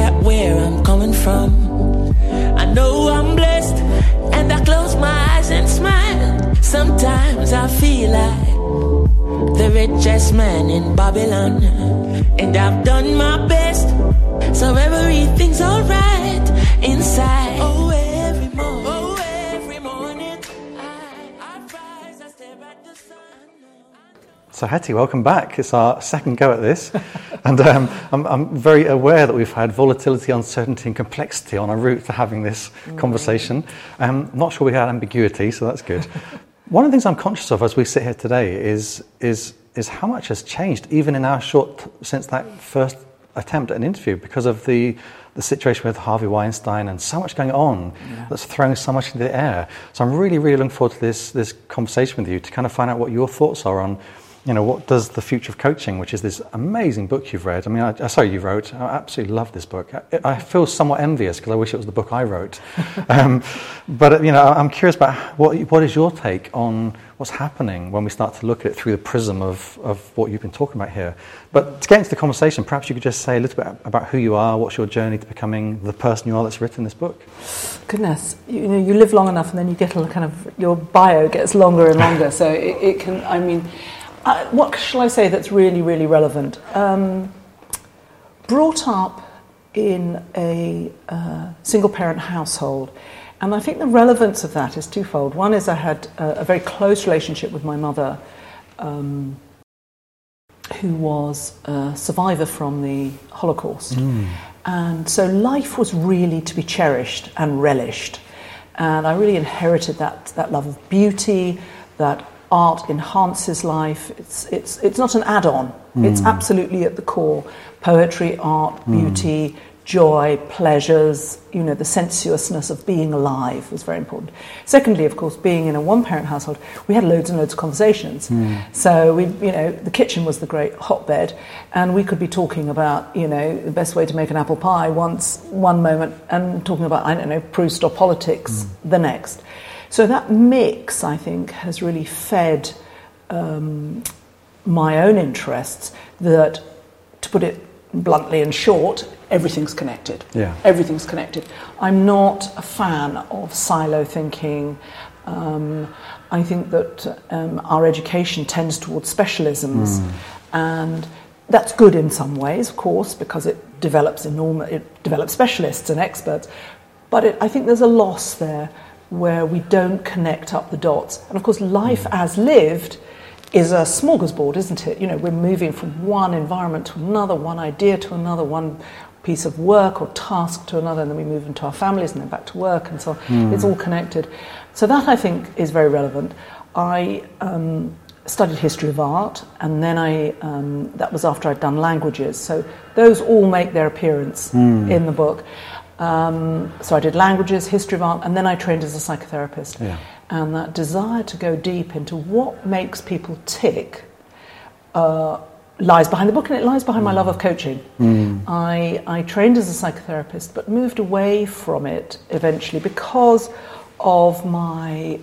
at where I'm coming from. I know I'm blessed, and I close my eyes and smile. Sometimes I feel like the richest man in Babylon, and I've done my best, so everything's alright inside. Oh, every morning I rise, I stare at the sun. So Hetty, welcome back. It's our second go at this, and I'm very aware that we've had volatility, uncertainty and complexity on our route to having this conversation. Not sure we had ambiguity, so that's good. One of the things I'm conscious of as we sit here today is how much has changed, even in our since that first attempt at an interview, because of the situation with Harvey Weinstein and so much going on that's throwing so much into the air. So I'm really, really looking forward to this conversation with you to kind of find out what your thoughts are on, what does the future of coaching, which is this amazing book you've read. I mean, you wrote. I absolutely love this book. I feel somewhat envious because I wish it was the book I wrote. But I'm curious about what is your take on what's happening when we start to look at it through the prism of what you've been talking about here. But to get into the conversation, perhaps you could just say a little bit about who you are, what's your journey to becoming the person you are that's written this book. Goodness, you live long enough and then you get your bio gets longer and longer. So it can, what shall I say that's really, really relevant? Brought up in a single-parent household, and I think the relevance of that is twofold. One is I had a very close relationship with my mother, who was a survivor from the Holocaust. And so life was really to be cherished and relished. And I really inherited that love of beauty, that art enhances life. It's not an add-on. It's absolutely at the core. Poetry, art, beauty, joy, pleasures, the sensuousness of being alive was very important. Secondly, of course, being in a one-parent household, we had loads and loads of conversations. So the kitchen was the great hotbed, and we could be talking about, the best way to make an apple pie one moment, and talking about, Proust or politics the next. So that mix, I think, has really fed my own interests that, to put it bluntly and short, everything's connected. Yeah. Everything's connected. I'm not a fan of silo thinking. I think that our education tends towards specialisms, and that's good in some ways, of course, because it develops specialists and experts. But I think there's a loss there where we don't connect up the dots. And of course, life as lived is a smorgasbord, isn't it? We're moving from one environment to another, one idea to another, one piece of work or task to another, and then we move into our families and then back to work and so on. It's all connected. So that, I think, is very relevant. I studied history of art, and then that was after I'd done languages. So those all make their appearance in the book. So I did languages, history of art, and then I trained as a psychotherapist. Yeah. And that desire to go deep into what makes people tick lies behind the book, and it lies behind my love of coaching. I trained as a psychotherapist, but moved away from it eventually because of my...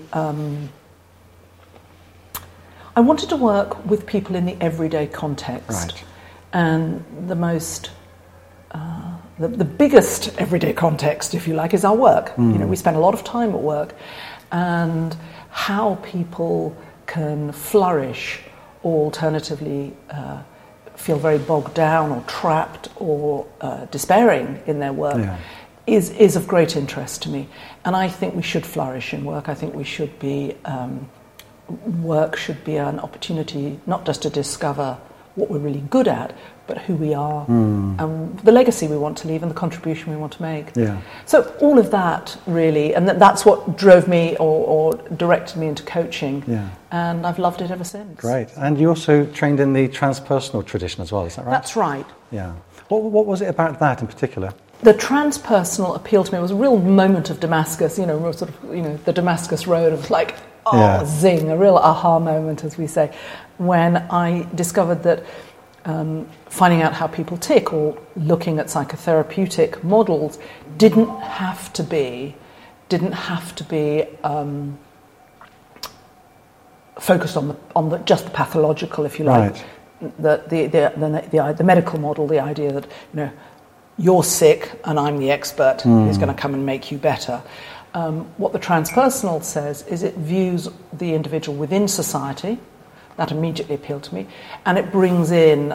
I wanted to work with people in the everyday context. Right. And the biggest everyday context, if you like, is our work. We spend a lot of time at work, and how people can flourish, or alternatively feel very bogged down or trapped or despairing in their work is of great interest to me. And I think we should flourish in work. I think we should be work should be an opportunity not just to discover what we're really good at, but who we are, and the legacy we want to leave and the contribution we want to make. Yeah. So all of that really, and that's what drove me or directed me into coaching. Yeah. And I've loved it ever since. Great. And you also trained in the transpersonal tradition as well, is that right? That's right. Yeah. What was it about that in particular? The transpersonal appealed to me. It was a real moment of Damascus, the Damascus Road of zing, a real aha moment, as we say, when I discovered that finding out how people tick or looking at psychotherapeutic models didn't have to be focused on just the pathological, if you like. Right. The medical model, the idea that you're sick and I'm the expert who's going to come and make you better. What the transpersonal says is it views the individual within society. That immediately appealed to me. And it brings in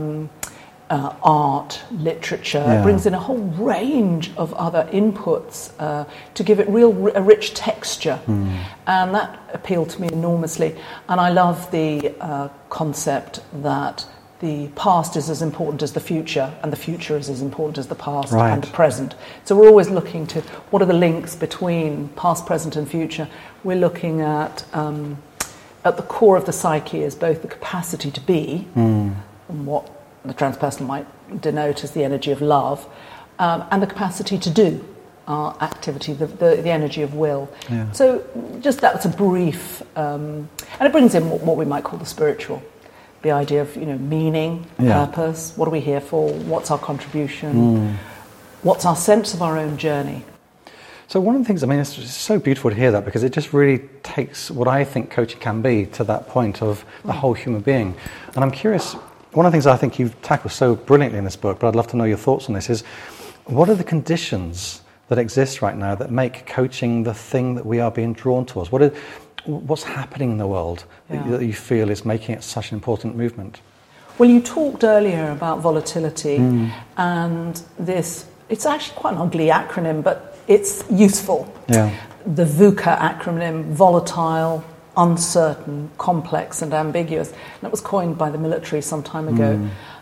art, literature, it brings in a whole range of other inputs to give it a rich texture. And that appealed to me enormously. And I love the concept that the past is as important as the future, and the future is as important as the past and the present. So we're always looking to what are the links between past, present, and future. We're looking at the core of the psyche is both the capacity to be, and what the transpersonal might denote as the energy of love, and the capacity to do our activity, the energy of will. Yeah. So just that's a brief, and it brings in what we might call the spiritual. The idea of meaning, purpose, what are we here for, what's our contribution, what's our sense of our own journey. So one of the things, it's so beautiful to hear that, because it just really takes what I think coaching can be to that point of the whole human being. And I'm curious, one of the things I think you've tackled so brilliantly in this book, but I'd love to know your thoughts on this, is what are the conditions that exist right now that make coaching the thing that we are being drawn towards? What's happening in the world that you feel is making it such an important movement? Well, you talked earlier about volatility, and it's actually quite an ugly acronym, but it's useful. Yeah. The VUCA acronym, volatile, uncertain, complex, and ambiguous. And it was coined by the military some time ago.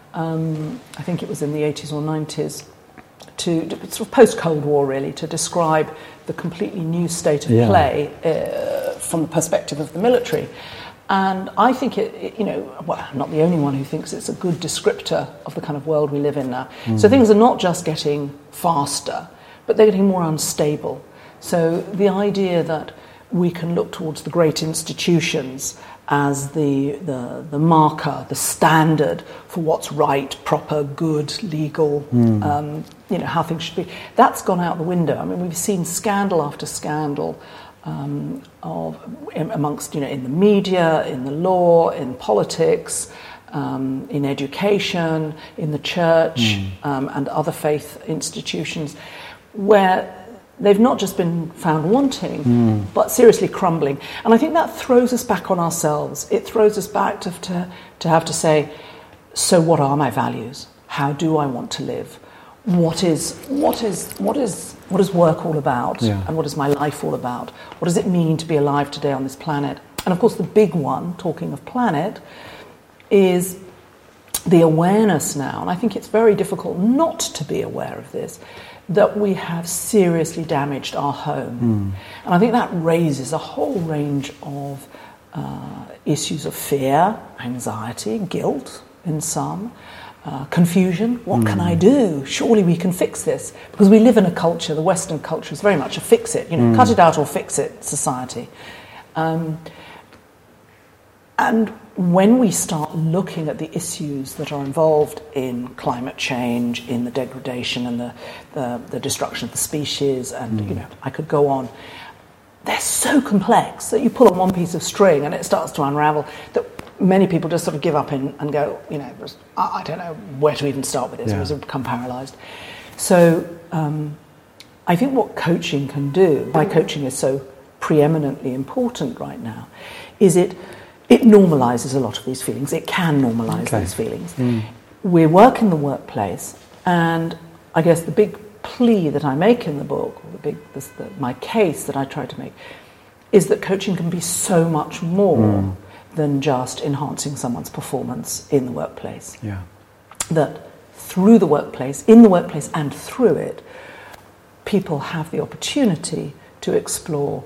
I think it was in the 80s or 90s, sort of post-Cold War, really, to describe the completely new state of play from the perspective of the military. And I think I'm not the only one who thinks it's a good descriptor of the kind of world we live in now. So things are not just getting faster, but they're getting more unstable. So the idea that we can look towards the great institutions as the marker, the standard for what's right, proper, good, legal, how things should be, that's gone out the window. We've seen scandal after scandal amongst, in the media, in the law, in politics, in education, in the church, and other faith institutions, where they've not just been found wanting, but seriously crumbling. And I think that throws us back on ourselves. It throws us back to have to say, so what are my values? How do I want to live? What is work all about? Yeah. And what is my life all about? What does it mean to be alive today on this planet? And of course the big one, talking of planet, is the awareness now, and I think it's very difficult not to be aware of this, that we have seriously damaged our home. And I think that raises a whole range of issues of fear, anxiety, guilt in some, confusion. What can I do? Surely we can fix this. Because we live in a culture, the Western culture is very much a fix it, cut it out or fix it society. And when we start looking at the issues that are involved in climate change, in the degradation and the destruction of the species, and I could go on, they're so complex that you pull on one piece of string and it starts to unravel, that many people just sort of give up and go, I don't know where to even start with this, or become paralysed. So I think what coaching can do, why coaching is so preeminently important right now, is it normalises a lot of these feelings. It can normalise these feelings. We work in the workplace, and I guess the big plea that I make in the book, or my case that I try to make, is that coaching can be so much more than just enhancing someone's performance in the workplace. Yeah. That through the workplace, in the workplace and through it, people have the opportunity to explore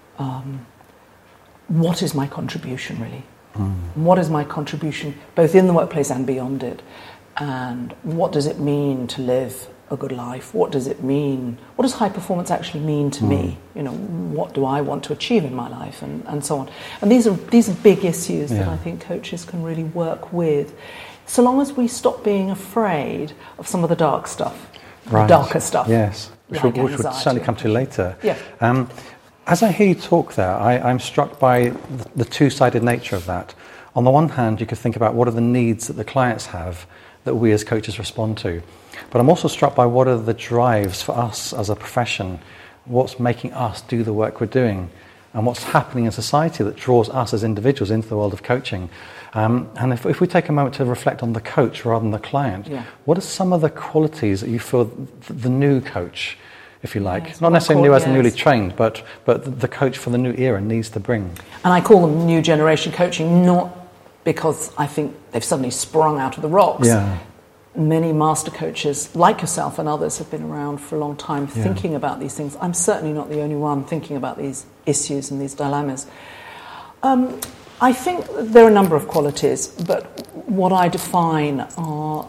what is my contribution really? What is my contribution both in the workplace and beyond it? And what does it mean to live a good life? What does it mean? What does high performance actually mean to me? What do I want to achieve in my life, and so on? And these are big issues that I think coaches can really work with, so long as we stop being afraid of some of the dark stuff, darker stuff. Yes, which we'll certainly come to later. Yeah. As I hear you talk there, I'm struck by the two-sided nature of that. On the one hand, you could think about what are the needs that the clients have, that we as coaches respond to. But I'm also struck by what are the drives for us as a profession, what's making us do the work we're doing, and what's happening in society that draws us as individuals into the world of coaching. And if we take a moment to reflect on the coach rather than the client, what are some of the qualities that you feel the new coach, if you like, not necessarily new as newly trained, but the coach for the new era needs to bring? And I call them new generation coaching, not because I think they've suddenly sprung out of the rocks. Yeah. Many master coaches, like yourself and others, have been around for a long time thinking about these things. I'm certainly not the only one thinking about these issues and these dilemmas. I think there are a number of qualities, but what I define are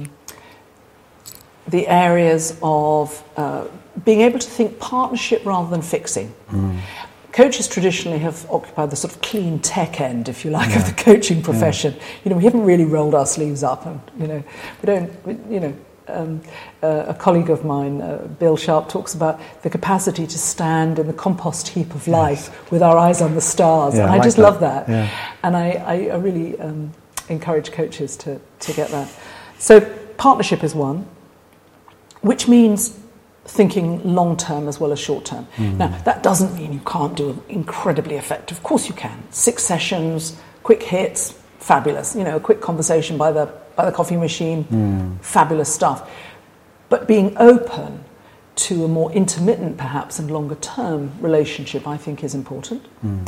the areas of being able to think partnership rather than fixing. Coaches traditionally have occupied the sort of clean tech end, if you like, of the coaching profession. You know, we haven't really rolled our sleeves up, and we don't. A colleague of mine, Bill Sharp, talks about the capacity to stand in the compost heap of life with our eyes on the stars, and I just love that. And I really encourage coaches to get that. So partnership is one, which means thinking long-term as well as short-term. Now, that doesn't mean you can't do incredibly effective. Of course you can. 6 sessions, quick hits, fabulous. You know, a quick conversation by the coffee machine, fabulous stuff. But being open to a more intermittent, perhaps, and longer-term relationship, I think, is important.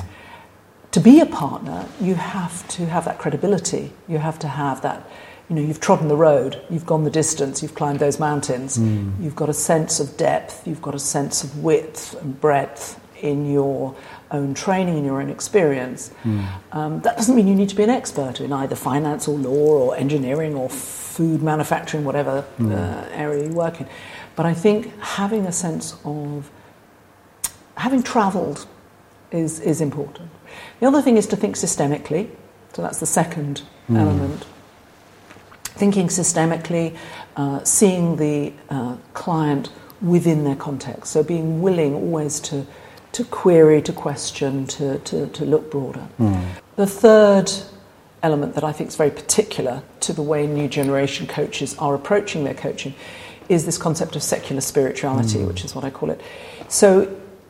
To be a partner, you have to have that credibility. You have to have that. You know, you've trodden the road, you've gone the distance, you've climbed those mountains, you've got a sense of depth, you've got a sense of width and breadth in your own training, in your own experience. That doesn't mean you need to be an expert in either finance or law or engineering or food manufacturing, whatever area you work in. But I think having a sense of having travelled is important. The other thing is to think systemically, so that's the second element. Thinking systemically, seeing the client within their context. So being willing always to query, to question, to look broader. The third element that I think is very particular to the way new generation coaches are approaching their coaching is this concept of secular spirituality, which is what I call it. So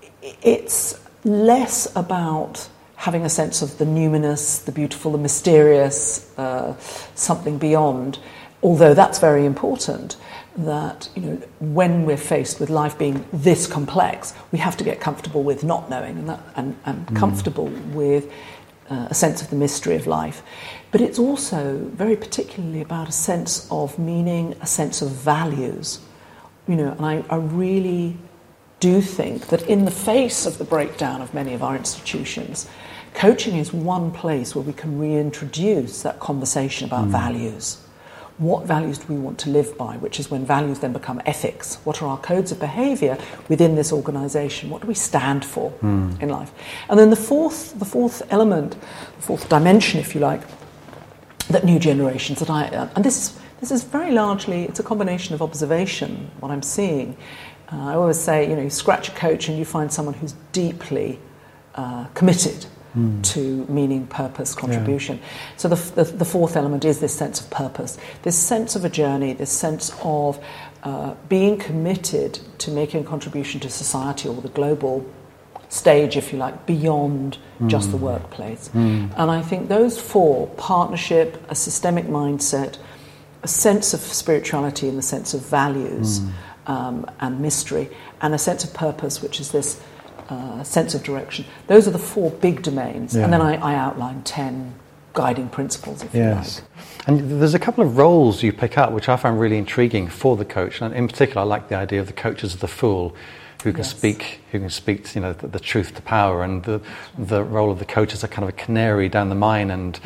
it's less about having a sense of the numinous, the beautiful, the mysterious, something beyond, although that's very important, that, you know, when we're faced with life being this complex, we have to get comfortable with not knowing and comfortable with a sense of the mystery of life. But it's also very particularly about a sense of meaning, a sense of values. You know, and I really do think that in the face of the breakdown of many of our institutions, coaching is one place where we can reintroduce that conversation about values. What values do we want to live by, which is when values then become ethics. What are our codes of behaviour within this organisation? What do we stand for in life? And then the fourth element, the fourth dimension, if you like, that new generations, and this is very largely, it's a combination of observation, what I'm seeing. I always say, you know, you scratch a coach and you find someone who's deeply committed to meaning, purpose, contribution. So the fourth element is this sense of purpose, this sense of a journey, this sense of being committed to making a contribution to society or the global stage, if you like, beyond just the workplace. And I think those four, partnership, a systemic mindset, a sense of spirituality in the sense of values and mystery, and a sense of purpose, which is this sense of direction. Those are the four big domains. And then I outline 10 guiding principles, if you like. And there's a couple of roles you pick up which I find really intriguing for the coach. And in particular, I like the idea of the coach as the fool, who can speak, you know, the truth to power, and the role of the coach as a kind of a canary down the mine, and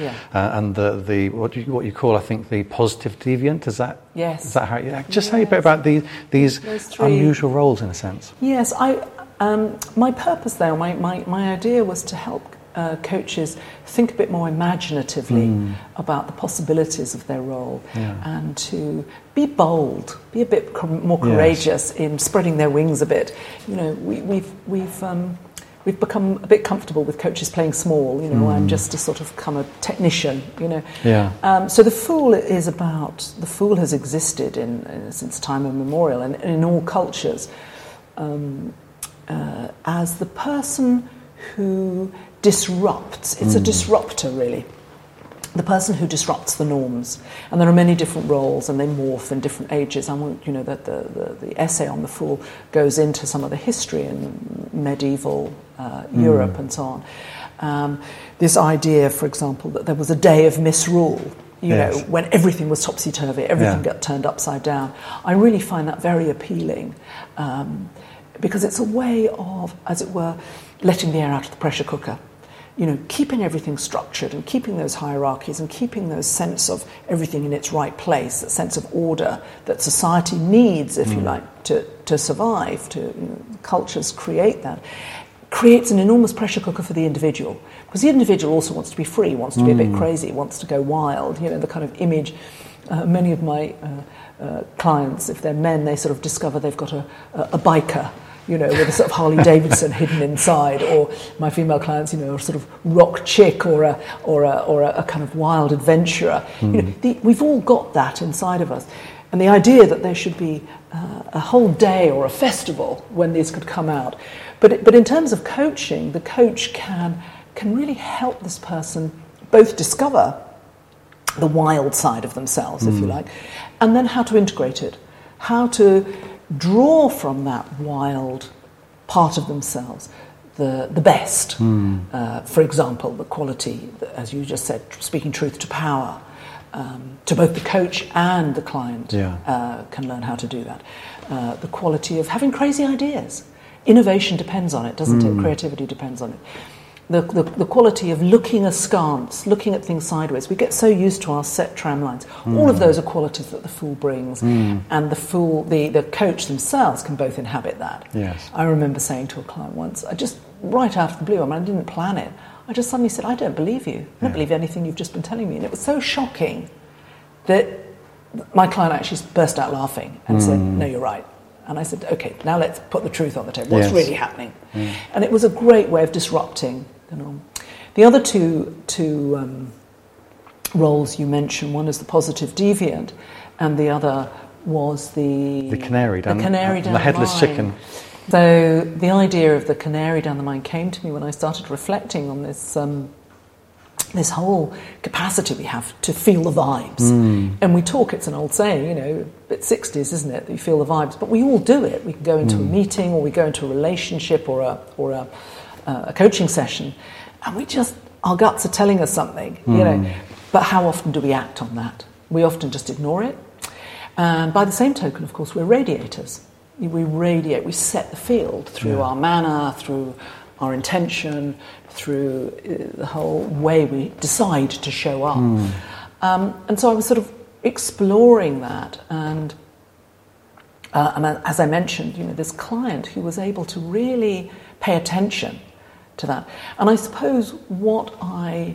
the what you call, I think, the positive deviant. Is that how you just say a bit about these unusual roles in a sense? Yes, my purpose there, my idea was to help coaches think a bit more imaginatively about the possibilities of their role, and to be bold, be a bit more courageous in spreading their wings a bit. You know, we've become a bit comfortable with coaches playing small. You know, I'm just a sort of a technician. You know. Yeah. So the Fool has existed since time immemorial and in all cultures as the person who disrupts. It's a disruptor, really. The person who disrupts the norms. And there are many different roles, and they morph in different ages. I want, you know, that the essay on the Fool goes into some of the history in medieval Europe and so on. This idea, for example, that there was a day of misrule, you know, when everything was topsy-turvy, everything got turned upside down. I really find that very appealing because it's a way of, as it were, letting the air out of the pressure cooker. You know, keeping everything structured and keeping those hierarchies and keeping those sense of everything in its right place, that sense of order that society needs, if you like, to survive, cultures create that, creates an enormous pressure cooker for the individual. Because the individual also wants to be free, wants to be a bit crazy, wants to go wild. You know, the kind of image, many of my clients, if they're men, they sort of discover they've got a biker, you know, with a sort of Harley Davidson hidden inside, or my female clients, you know, a sort of rock chick or a kind of wild adventurer. You know, we've all got that inside of us, and the idea that there should be a whole day or a festival when these could come out. But in terms of coaching, the coach can really help this person both discover the wild side of themselves, if you like, and then how to integrate it, how to draw from that wild part of themselves the best. For example, the quality, as you just said, speaking truth to power, to both the coach and the client can learn how to do that. The quality of having crazy ideas. Innovation depends on it, doesn't it? Creativity depends on it. The quality of looking askance, looking at things sideways. We get so used to our set tram lines. All of those are qualities that the Fool brings, and the coach themselves can both inhabit that. Yes. I remember saying to a client once, I just, right out of the blue, I mean, I didn't plan it, I just suddenly said, I don't believe you. I don't believe anything you've just been telling me. And it was so shocking that my client actually burst out laughing and said, no, you're right. And I said, OK, now let's put the truth on the table. What's really happening? And it was a great way of disrupting the norm. The other two roles you mentioned, one is the positive deviant, and the other was the canary down the headless chicken. So the idea of the canary down the mine came to me when I started reflecting on this this whole capacity we have to feel the vibes. And we talk, it's an old saying, you know, bit 60s, isn't it, that you feel the vibes, but we all do it. We can go into a meeting, or we go into a relationship or a coaching session, and we just, our guts are telling us something, you know, but how often do we act on that? We often just ignore it. And by the same token, of course, we're radiators. We radiate, we set the field through our manner, through our intention, through the whole way we decide to show up. And so I was sort of exploring that, and as I mentioned, you know, this client who was able to really pay attention to that. And I suppose what I'm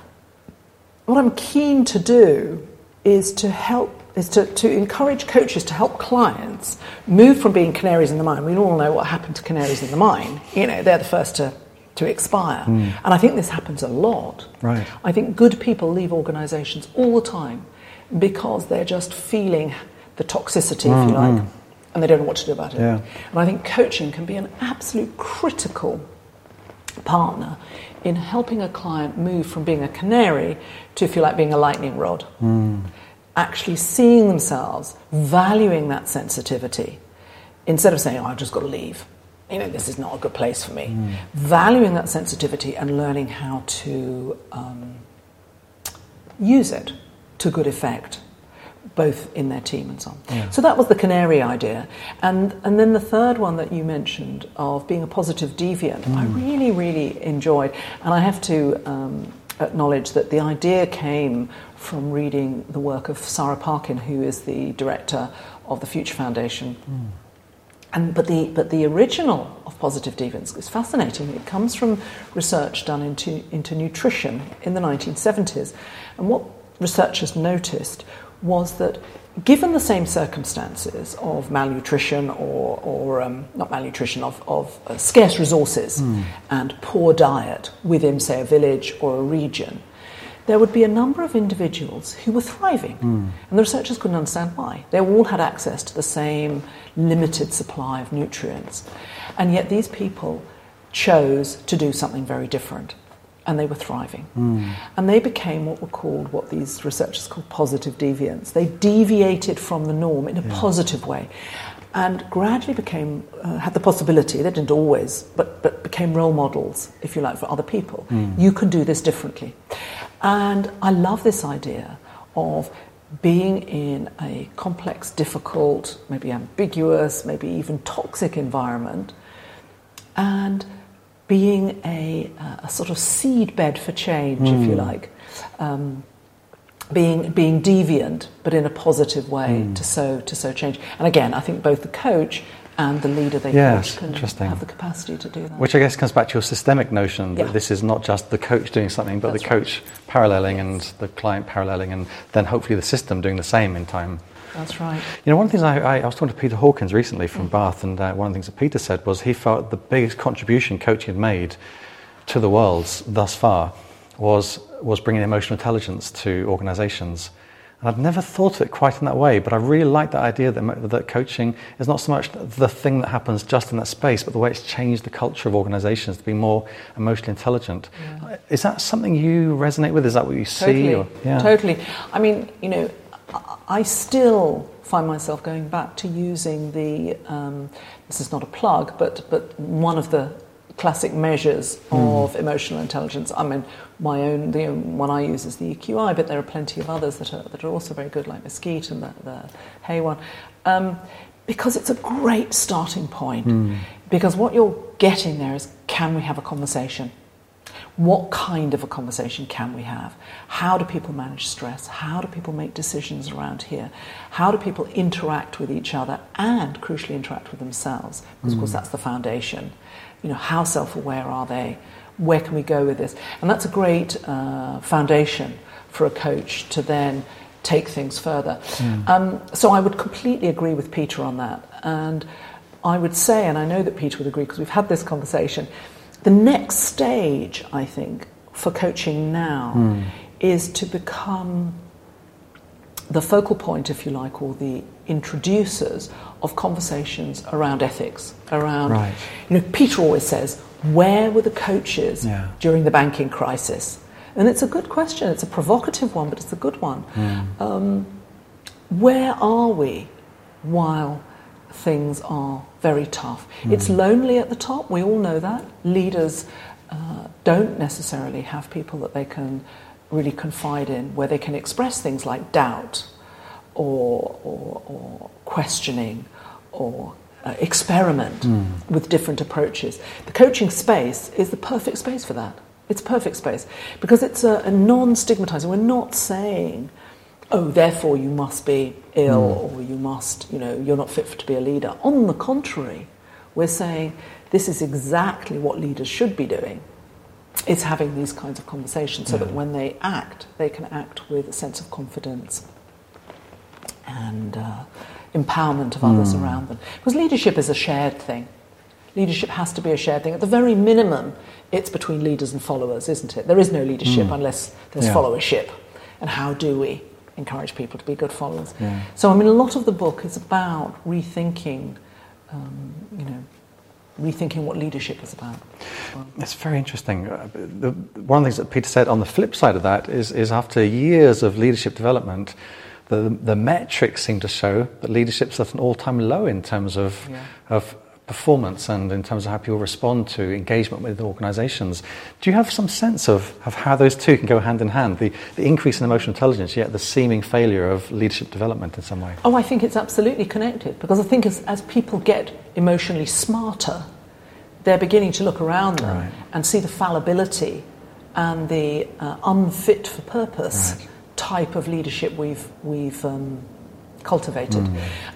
keen to do is to encourage coaches to help clients move from being canaries in the mine. We all know what happened to canaries in the mine. You know, they're the first to expire. And I think this happens a lot. Right. I think good people leave organisations all the time because they're just feeling the toxicity, if you like, and they don't know what to do about it. Yeah. And I think coaching can be an absolute critical partner in helping a client move from being a canary to, if you like, being a lightning rod. Actually seeing themselves, valuing that sensitivity, instead of saying, oh, I've just got to leave. You know, this is not a good place for me. Valuing that sensitivity and learning how to use it to good effect, both in their team and so on. Yeah. So that was the canary idea. And then the third one that you mentioned of being a positive deviant, I really, really enjoyed. And I have to acknowledge that the idea came from reading the work of Sarah Parkin, who is the director of the Future Foundation. But the original of positive deviance is fascinating. It comes from research done into nutrition in the 1970s. And what researchers noticed was that given the same circumstances of malnutrition or not malnutrition, of scarce resources and poor diet within, say, a village or a region, there would be a number of individuals who were thriving. And the researchers couldn't understand why. They all had access to the same limited supply of nutrients. And yet these people chose to do something very different. And they were thriving. And they became what these researchers call positive deviants. They deviated from the norm in a positive way and gradually became, had the possibility, they didn't always, but became role models, if you like, for other people. You can do this differently. And I love this idea of being in a complex, difficult, maybe ambiguous, maybe even toxic environment, and being a sort of seed bed for change, if you like, being deviant but in a positive way to sow change. And again, I think both the coach and the leader they coach can have the capacity to do that. Which I guess comes back to your systemic notion that this is not just the coach doing something, but the coach paralleling and the client paralleling, and then hopefully the system doing the same in time. That's right. You know, one of the things I was talking to Peter Hawkins recently from Bath, and one of the things that Peter said was he felt the biggest contribution coaching had made to the world thus far was bringing emotional intelligence to organisations. And I've never thought of it quite in that way, but I really like that idea that coaching is not so much the thing that happens just in that space, but the way it's changed the culture of organisations to be more emotionally intelligent. Yeah. Is that something you resonate with? Is that what you see? Totally. I mean, you know, I still find myself going back to using the, this is not a plug, but one of the classic measures of emotional intelligence. I mean, the one I use is the EQI, but there are plenty of others that are also very good, like Mesquite and the Hay one, because it's a great starting point. Because what you're getting there is, can we have a conversation? What kind of a conversation can we have? How do people manage stress? How do people make decisions around here? How do people interact with each other and, crucially, interact with themselves? Because, of course, that's the foundation. You know, how self-aware are they? Where can we go with this? And that's a great foundation for a coach to then take things further. So I would completely agree with Peter on that. And I would say, and I know that Peter would agree because we've had this conversation, the next stage, I think, for coaching now is to become the focal point, if you like, or the introducers of conversations around ethics, around, you know, Peter always says, where were the coaches during the banking crisis? And it's a good question. It's a provocative one, but it's a good one. Where are we while things are very tough? It's lonely at the top. We all know that. Leaders don't necessarily have people that they can really confide in, where they can express things like doubt or questioning or experiment with different approaches. The coaching space is the perfect space for that. It's a perfect space because it's a non-stigmatizing. We're not saying, oh, therefore you must be ill or you must, you know, you're not fit to be a leader. On the contrary, we're saying this is exactly what leaders should be doing. It's having these kinds of conversations so that when they act, they can act with a sense of confidence and empowerment of others around them. Because leadership is a shared thing. Leadership has to be a shared thing. At the very minimum, it's between leaders and followers, isn't it? There is no leadership unless there's followership. And how do we encourage people to be good followers? So, I mean, a lot of the book is about rethinking, rethinking what leadership is about. It's very interesting. One of the things that Peter said on the flip side of that is after years of leadership development, the metrics seem to show that leadership's at an all-time low in terms of performance and in terms of how people respond to engagement with organisations. Do you have some sense of how those two can go hand in hand, the increase in emotional intelligence, yet the seeming failure of leadership development in some way? Oh, I think it's absolutely connected, because I think as people get emotionally smarter, they're beginning to look around them and see the fallibility and the unfit for purpose type of leadership we've cultivated.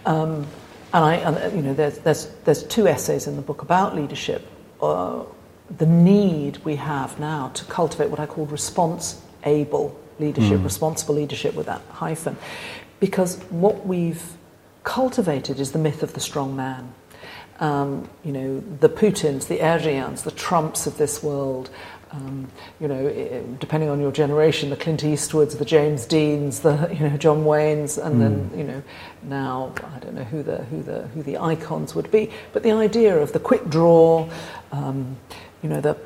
And there's two essays in the book about leadership. The need we have now to cultivate what I call response-able leadership, responsible leadership with that hyphen, because what we've cultivated is the myth of the strong man. The Putins, the Erdogans, the Trumps of this world, depending on your generation, the Clint Eastwoods, the James Deans, the John Waynes, and then now I don't know who the icons would be, but the idea of the quick draw, the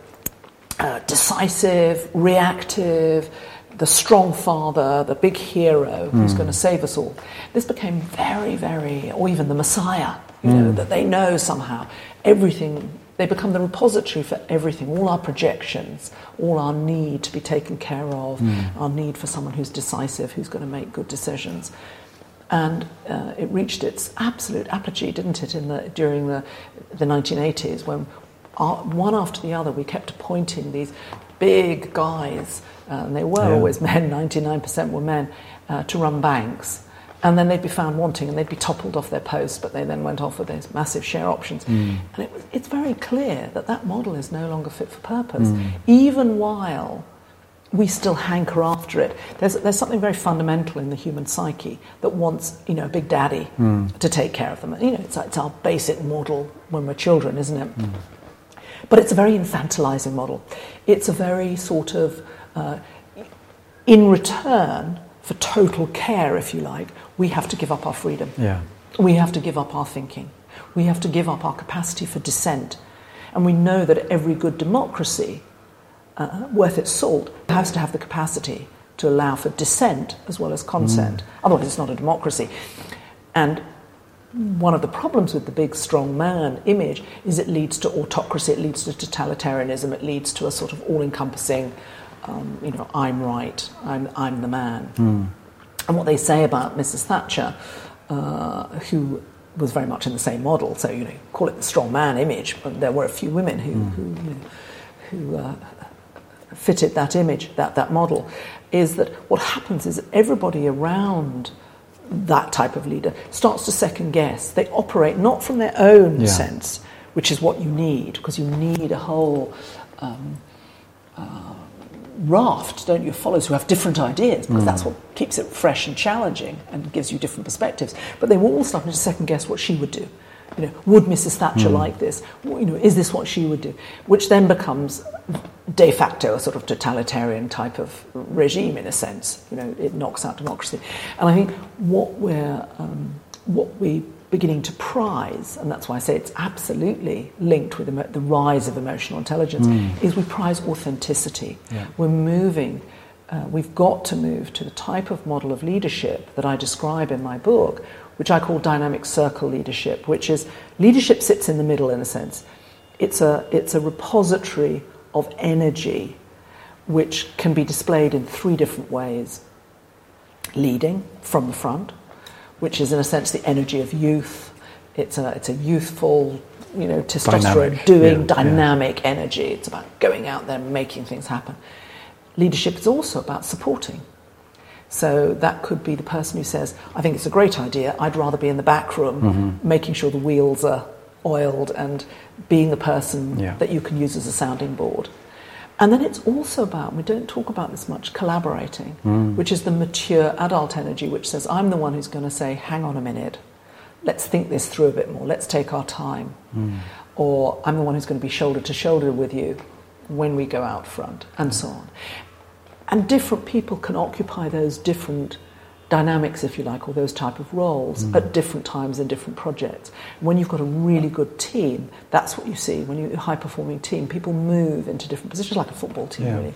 decisive, reactive, the strong father, the big hero who's going to save us all. This became very, very, or even the Messiah, that they know somehow everything. They become the repository for everything, all our projections, all our need to be taken care of, our need for someone who's decisive, who's going to make good decisions. And it reached its absolute apogee, didn't it, during the 1980s, when one after the other we kept appointing these big guys, and they were always men, 99% were men, to run banks. And then they'd be found wanting and they'd be toppled off their posts, but they then went off with those massive share options. And it's very clear that model is no longer fit for purpose, even while we still hanker after it. There's something very fundamental in the human psyche that wants, a big daddy to take care of them. It's our basic model when we're children, isn't it? But it's a very infantilizing model. It's a very sort of, in return for total care, if you like, we have to give up our freedom. Yeah. We have to give up our thinking. We have to give up our capacity for dissent. And we know that every good democracy, worth its salt, has to have the capacity to allow for dissent as well as consent. Otherwise it's not a democracy. And one of the problems with the big strong man image is it leads to autocracy, it leads to totalitarianism, it leads to a sort of all-encompassing, I'm right, I'm the man. And what they say about Mrs. Thatcher, who was very much in the same model, so, call it the strong man image, but there were a few women who fitted that image, that model, is that what happens is that everybody around that type of leader starts to second guess. They operate not from their own sense, which is what you need, because you need a whole raft, don't you, of followers who have different ideas, because that's what keeps it fresh and challenging and gives you different perspectives. But they were all starting to second guess what she would do. Would Mrs. Thatcher like this? Is this what she would do? Which then becomes de facto a sort of totalitarian type of regime, in a sense. It knocks out democracy. And I think what we're beginning to prize, and that's why I say it's absolutely linked with the rise of emotional intelligence, is we prize authenticity. Yeah. We're moving, we've got to move to the type of model of leadership that I describe in my book, which I call dynamic circle leadership, which is leadership sits in the middle, in a sense. It's a repository of energy which can be displayed in three different ways. Leading from the front, which is in a sense the energy of youth. It's a youthful, testosterone dynamic energy. It's about going out there and making things happen. Leadership is also about supporting. So that could be the person who says, I think it's a great idea, I'd rather be in the back room, making sure the wheels are oiled and being the person that you can use as a sounding board. And then it's also about, we don't talk about this much, collaborating, which is the mature adult energy, which says, I'm the one who's going to say, hang on a minute, let's think this through a bit more, let's take our time. Or I'm the one who's going to be shoulder to shoulder with you when we go out front, and so on. And different people can occupy those different dynamics, if you like, or those type of roles at different times in different projects. When you've got a really good team, that's what you see. When you're a high-performing team, people move into different positions, like a football team, really.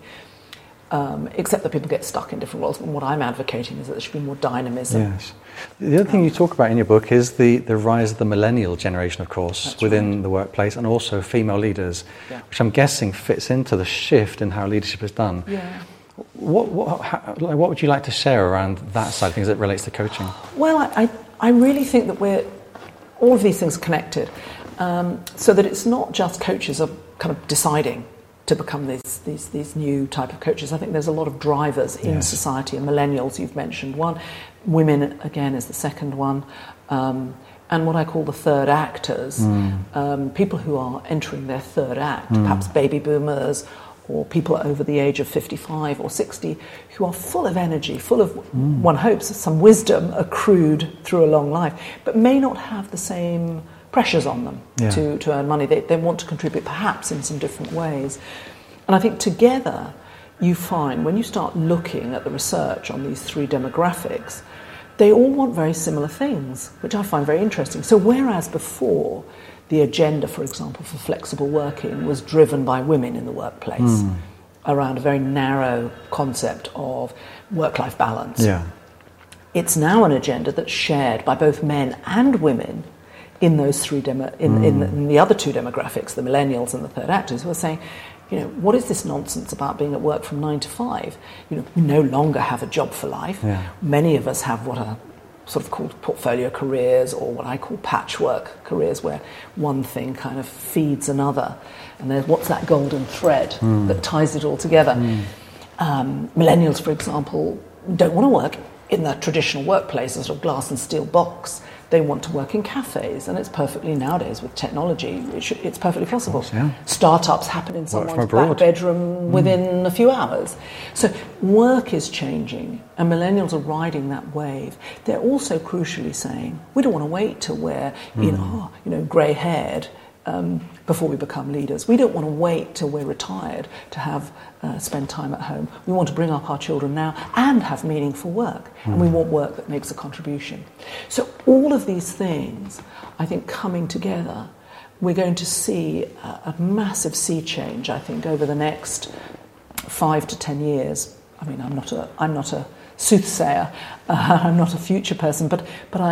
Except that people get stuck in different roles. And what I'm advocating is that there should be more dynamism. Yes. The other thing you talk about in your book is the rise of the millennial generation, of course, that's within the workplace, and also female leaders, which I'm guessing fits into the shift in how leadership is done. Yeah. What would you like to share around that side of things that relates to coaching? Well, I really think that all of these things are connected, so that it's not just coaches are kind of deciding to become these new type of coaches. I think there's a lot of drivers in society, and millennials you've mentioned one, women again is the second one, and what I call the third actors, people who are entering their third act, perhaps baby boomers, or people over the age of 55 or 60 who are full of energy, full of, one hopes, some wisdom accrued through a long life, but may not have the same pressures on them to earn money. They want to contribute perhaps in some different ways. And I think together you find, when you start looking at the research on these three demographics, they all want very similar things, which I find very interesting. So whereas before the agenda, for example, for flexible working was driven by women in the workplace around a very narrow concept of work-life balance, it's now an agenda that's shared by both men and women in those three in the other two demographics, the millennials and the third actors, who are saying, you know, what is this nonsense about being at work from 9 to 5? You know, we no longer have a job for life. Many of us have what are sort of called portfolio careers, or what I call patchwork careers, where one thing kind of feeds another. And there's what's that golden thread that ties it all together. Millennials, for example, don't want to work in the traditional workplace, a sort of glass and steel box. They want to work in cafes, and it's perfectly, nowadays with technology, it's perfectly possible. Of course, Startups happen in someone's back bedroom within a few hours. So work is changing, and millennials are riding that wave. They're also crucially saying, we don't want to wait till we're grey-haired before we become leaders. We don't want to wait till we're retired to have spend time at home. We want to bring up our children now and have meaningful work, and we want work that makes a contribution. So all of these things, I think, coming together, we're going to see a massive sea change, I think, over the next 5 to 10 years. I mean, I'm not a soothsayer, I'm not a future person, but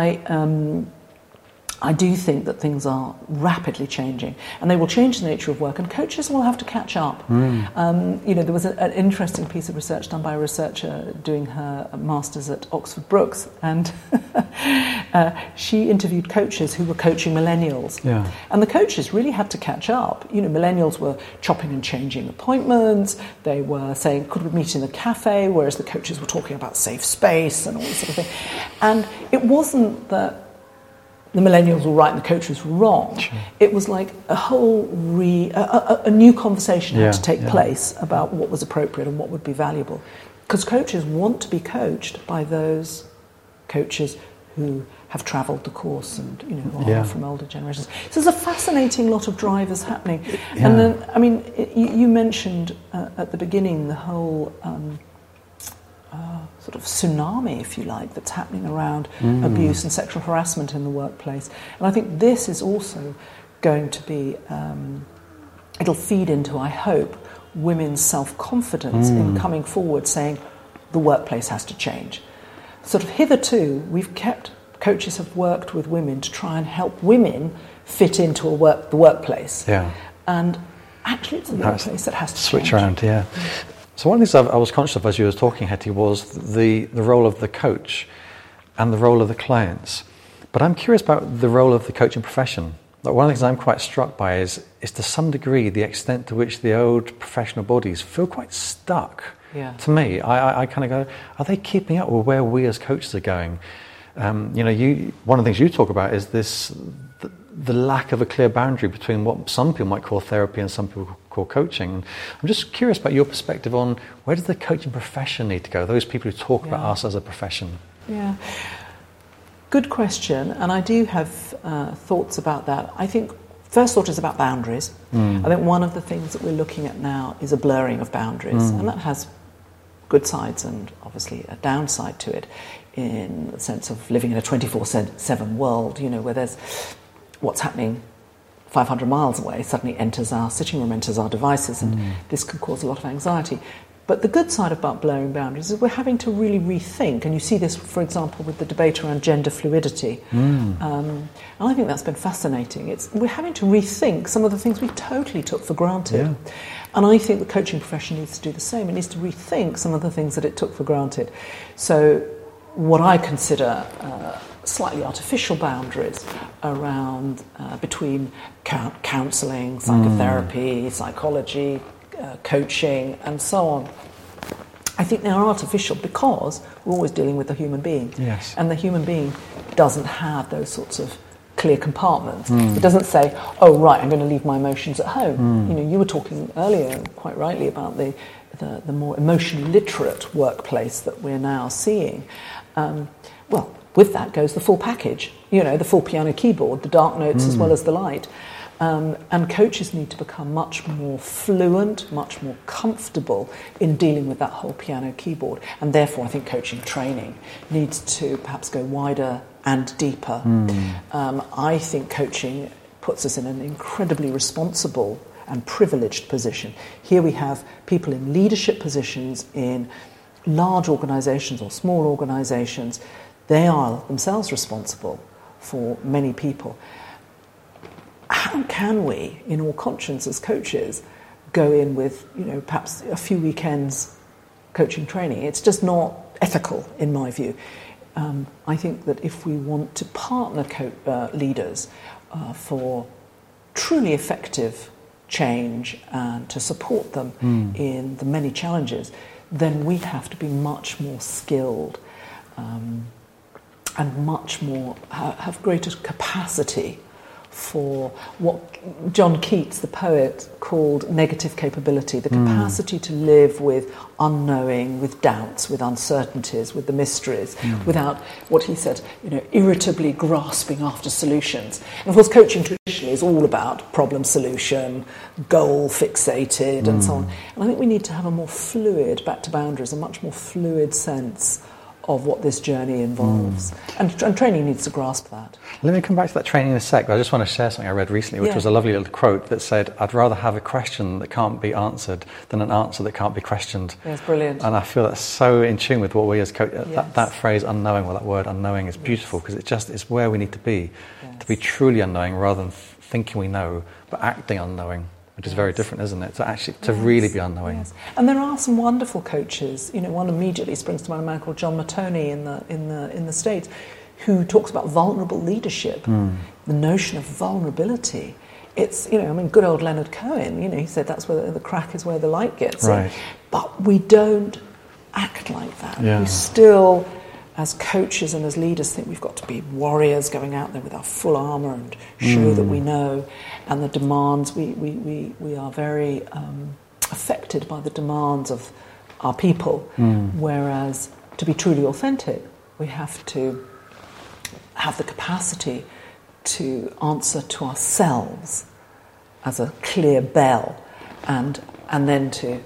I do think that things are rapidly changing, and they will change the nature of work, and coaches will have to catch up. There was an interesting piece of research done by a researcher doing her master's at Oxford Brookes, and she interviewed coaches who were coaching millennials. And the coaches really had to catch up. You know, millennials were chopping and changing appointments, they were saying, could we meet in a cafe, whereas the coaches were talking about safe space and all this sort of thing. And it wasn't that the millennials were right and the coaches were wrong. It was like a whole a new conversation had to take place about what was appropriate and what would be valuable. Because coaches want to be coached by those coaches who have travelled the course and, you know, are from older generations. So there's a fascinating lot of drivers happening. And then, I mean, you mentioned at the beginning the whole sort of tsunami, if you like, that's happening around abuse and sexual harassment in the workplace. And I think this is also going to be, it'll feed into, I hope, women's self-confidence in coming forward saying the workplace has to change. Sort of hitherto, coaches have worked with women to try and help women fit into the workplace. And actually it's the workplace that has to switch change. Around, So one of the things I was conscious of as you were talking, Hetty, was the role of the coach and the role of the clients. But I'm curious about the role of the coaching profession. Like, one of the things I'm quite struck by is to some degree the extent to which the old professional bodies feel quite stuck. To me, I kind of go, are they keeping up with where we as coaches are going? One of the things you talk about is the lack of a clear boundary between what some people might call therapy and some people call coaching. I'm just curious about your perspective on where does the coaching profession need to go, those people who talk about us as a profession? Good question, and I do have thoughts about that. I think first thought is about boundaries. I think one of the things that we're looking at now is a blurring of boundaries, and that has good sides and obviously a downside to it, in the sense of living in a 24/7 world, you know, where there's what's happening 500 miles away suddenly enters our sitting room, enters our devices, and this can cause a lot of anxiety. But the good side about blurring boundaries is we're having to really rethink, and you see this, for example, with the debate around gender fluidity. And I think that's been fascinating. We're having to rethink some of the things we totally took for granted. And I think the coaching profession needs to do the same. It needs to rethink some of the things that it took for granted. So what I consider slightly artificial boundaries around between counselling, psychotherapy, psychology, coaching, and so on. I think they're artificial because we're always dealing with the human being. And the human being doesn't have those sorts of clear compartments. It doesn't say, oh, right, I'm going to leave my emotions at home. You know, you were talking earlier, quite rightly, about the more emotionally literate workplace that we're now seeing. Well, with that goes the full package, you know, the full piano keyboard, the dark notes as well as the light. And coaches need to become much more fluent, much more comfortable in dealing with that whole piano keyboard. And therefore, I think coaching training needs to perhaps go wider and deeper. I think coaching puts us in an incredibly responsible and privileged position. Here we have people in leadership positions in large organisations or small organisations. They are themselves responsible for many people. How can we, in all conscience as coaches, go in with, you know, perhaps a few weekends coaching training? It's just not ethical, in my view. I think that if we want to partner leaders for truly effective change and to support them in the many challenges, then we have to be much more skilled and much more have greater capacity for what John Keats, the poet, called negative capability, the capacity to live with unknowing, with doubts, with uncertainties, with the mysteries, without what he said, you know, irritably grasping after solutions. And of course, coaching traditionally is all about problem solution, goal fixated, and so on. And I think we need to have a more fluid, back to boundaries, a much more fluid sense of what this journey involves. And training needs to grasp that. Let me come back to that training in a sec, but I just want to share something I read recently, which was a lovely little quote that said, I'd rather have a question that can't be answered than an answer that can't be questioned. Yes, brilliant. And I feel that's so in tune with what we as coaches, that phrase unknowing, well, that word unknowing is beautiful because it's where we need to be truly unknowing rather than thinking we know, but acting unknowing. Which is very different, isn't it? To actually really be unknowing. Yes. And there are some wonderful coaches. You know, one immediately springs to mind, a man called John Matoney in the States, who talks about vulnerable leadership, the notion of vulnerability. It's, you know, I mean, good old Leonard Cohen. You know, he said that's where the crack is where the light gets in. But we don't act like that. Yeah. We still, as coaches and as leaders, think we've got to be warriors going out there with our full armour and show that we know. And the demands, we are very affected by the demands of our people, whereas to be truly authentic, we have to have the capacity to answer to ourselves as a clear bell, and then to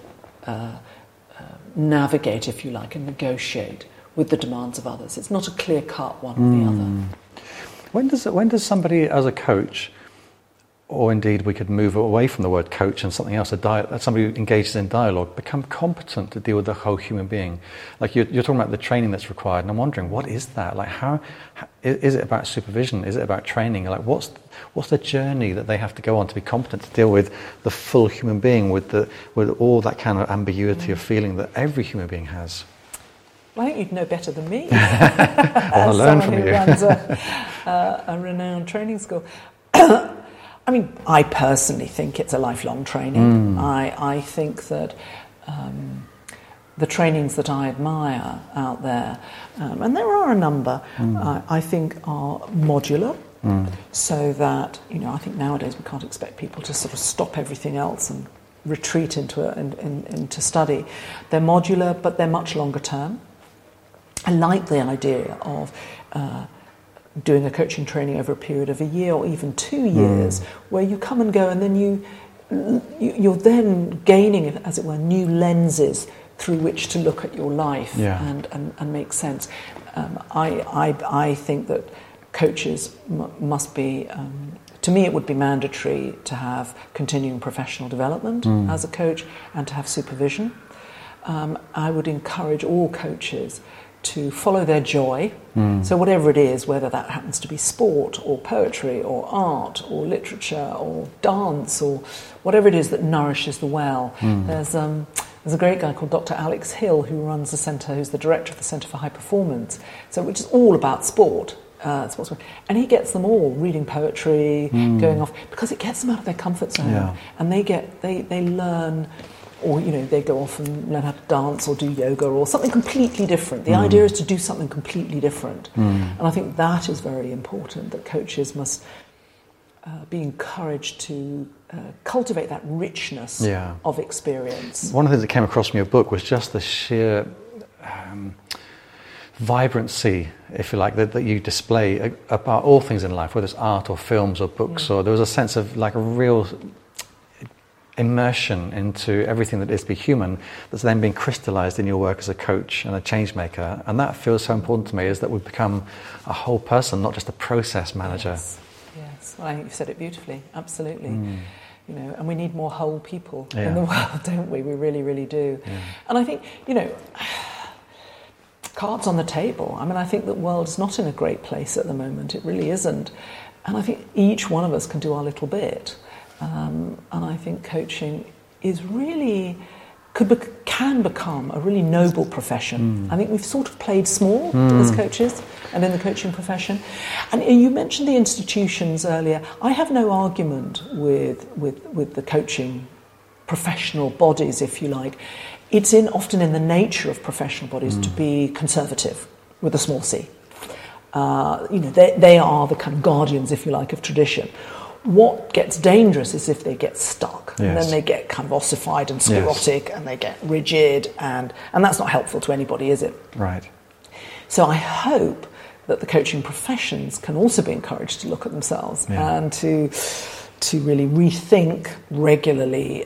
navigate, if you like, and negotiate with the demands of others. It's not a clear-cut one or the other. When does somebody, as a coach, or indeed we could move away from the word coach and something else, somebody who engages in dialogue, become competent to deal with the whole human being? Like you're talking about the training that's required, and I'm wondering, what is that? Like, how is it about supervision? Is it about training? Like, what's the journey that they have to go on to be competent to deal with the full human being, with all that kind of ambiguity of feeling that every human being has? Well, I think you'd know better than me. I'll learn from you. As someone who runs a renowned training school. I mean, I personally think it's a lifelong training. I think that the trainings that I admire out there, and there are a number, I think are modular, so that, you know, I think nowadays we can't expect people to sort of stop everything else and retreat into study. They're modular, but they're much longer term. I like the idea of doing a coaching training over a period of a year or even 2 years, where you come and go, and then you're then gaining, as it were, new lenses through which to look at your life and make sense. I think that coaches must be, to me it would be mandatory to have continuing professional development as a coach and to have supervision. I would encourage all coaches to follow their joy, so whatever it is, whether that happens to be sport or poetry or art or literature or dance or whatever it is that nourishes the well. There's a great guy called Dr. Alex Hill who runs the centre, who's the director of the Centre for High Performance, which is all about sport. And he gets them all reading poetry, going off, because it gets them out of their comfort zone, and they learn or they go off and learn how to dance or do yoga or something completely different. The idea is to do something completely different, and I think that is very important. That coaches must be encouraged to cultivate that richness of experience. One of the things that came across from your book was just the sheer vibrancy, if you like, that you display about all things in life, whether it's art or films or books, or there was a sense of like a real immersion into everything that is to be human that's then being crystallized in your work as a coach and a change maker. And that feels so important to me, is that we become a whole person, not just a process manager. Yes. Well, I think you've said it beautifully, absolutely. And we need more whole people in the world, don't we? We really, really do. And I think, cards on the table. I mean, I think the world is not in a great place at the moment. It really isn't. And I think each one of us can do our little bit. And I think coaching is really, can become a really noble profession. I think we've sort of played small as coaches and in the coaching profession. And you mentioned the institutions earlier. I have no argument with the coaching professional bodies, if you like. It's often in the nature of professional bodies to be conservative, with a small c. They are the kind of guardians, if you like, of tradition. What gets dangerous is if they get stuck, and then they get kind of ossified and sclerotic, and they get rigid, and that's not helpful to anybody, is it? Right. So I hope that the coaching professions can also be encouraged to look at themselves and to really rethink regularly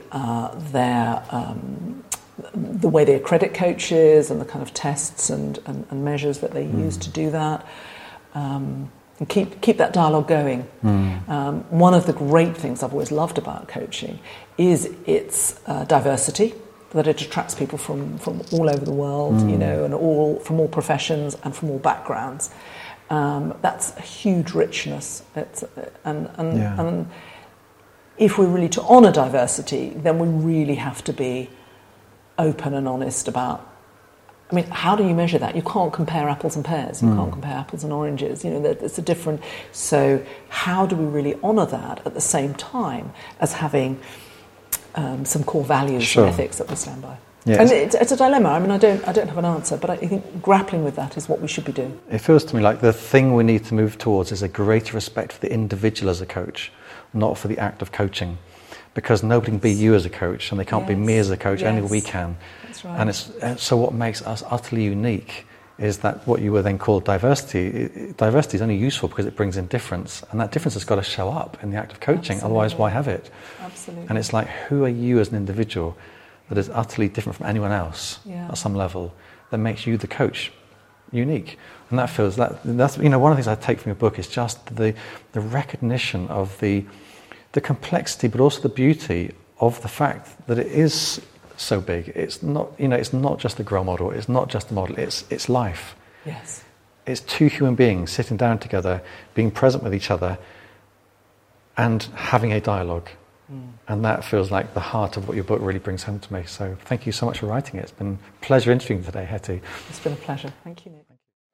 the way they accredit coaches and the kind of tests and measures that they use to do that, and keep that dialogue going. One of the great things I've always loved about coaching is its diversity, that it attracts people from all over the world, and from all professions and from all backgrounds. That's a huge richness. And if we're really to honour diversity, then we really have to be open and honest about, I mean, how do you measure that? You can't compare apples and pears. You can't compare apples and oranges. It's a different... So how do we really honour that at the same time as having some core values and ethics that we stand by? Yes. And it's a dilemma. I mean, I don't have an answer, but I think grappling with that is what we should be doing. It feels to me like the thing we need to move towards is a greater respect for the individual as a coach, not for the act of coaching. Because nobody can be you as a coach, and they can't be me as a coach, only we can. That's right. And so what makes us utterly unique is that what you were then called diversity. Diversity is only useful because it brings in difference, and that difference has got to show up in the act of coaching. Absolutely. Otherwise, why have it? Absolutely. And it's like, who are you as an individual that is utterly different from anyone else at some level that makes you the coach unique? And that feels that's one of the things I take from your book is just the recognition of the complexity, but also the beauty of the fact that it is so big. It's not, it's not just the grow model. It's not just the model. It's life. Yes. It's two human beings sitting down together, being present with each other, and having a dialogue. And that feels like the heart of what your book really brings home to me. So thank you so much for writing it. It's been a pleasure interviewing you today, Hetty. It's been a pleasure. Thank you, Nick.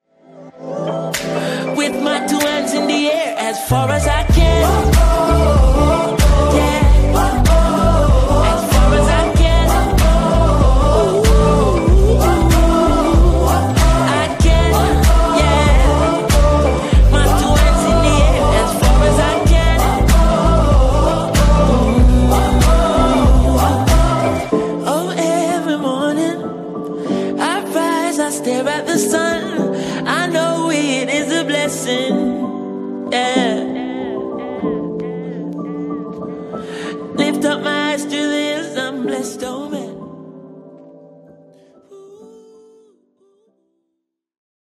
With my two hands in the air as far as I can. Yeah. As far as I can. I can. Yeah. My two hands in the air as far as I can. Oh, every morning I rise, I stare at the sun. I know it is a blessing, yeah. Lift up my eyes to this, I'm blessed, oh.